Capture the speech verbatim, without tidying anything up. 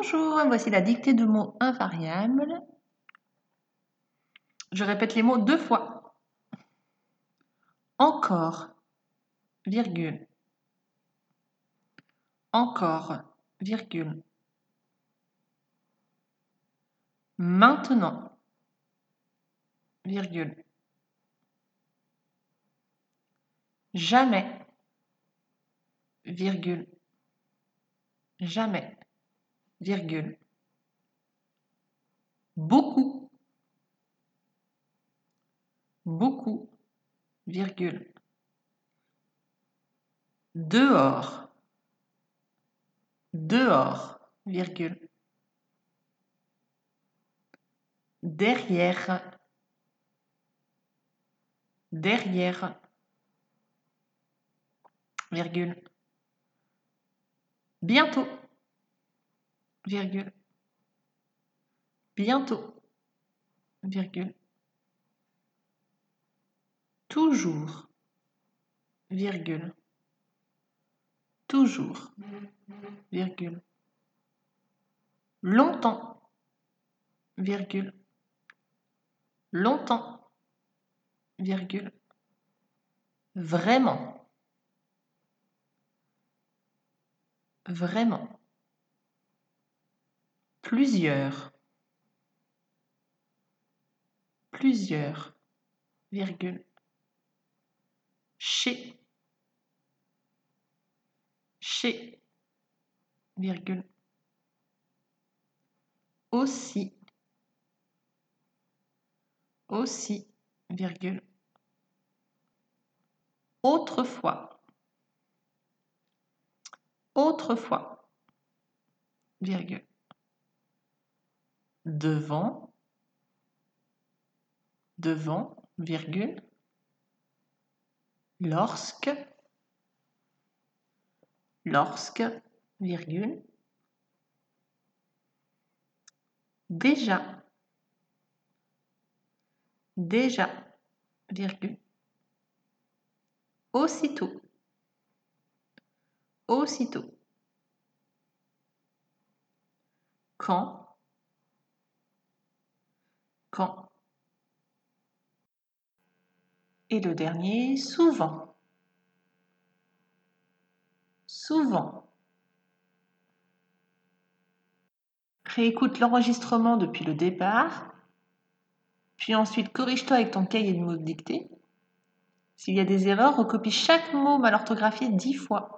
Bonjour, voici la dictée de mots invariables. Je répète les mots deux fois. Encore, virgule. Encore, virgule. Maintenant, virgule. Jamais, virgule. Jamais, virgule. Beaucoup, beaucoup, virgule. Dehors, dehors, virgule. Derrière, derrière, virgule. Bientôt, virgule. Bientôt, virgule. Toujours, virgule. Toujours, virgule. Longtemps, virgule. Longtemps, virgule. Vraiment, vraiment. Plusieurs, plusieurs, virgule. Chez, chez, virgule. Aussi, aussi, virgule. Autrefois, autrefois, virgule. Devant, devant, virgule. Lorsque, lorsque, virgule. Déjà, déjà, virgule. Aussitôt, aussitôt. Quand, quand. Et le dernier, souvent, souvent. Réécoute l'enregistrement depuis le départ, puis ensuite corrige-toi avec ton cahier de mots dicté. S'il y a des erreurs, recopie chaque mot mal orthographié dix fois.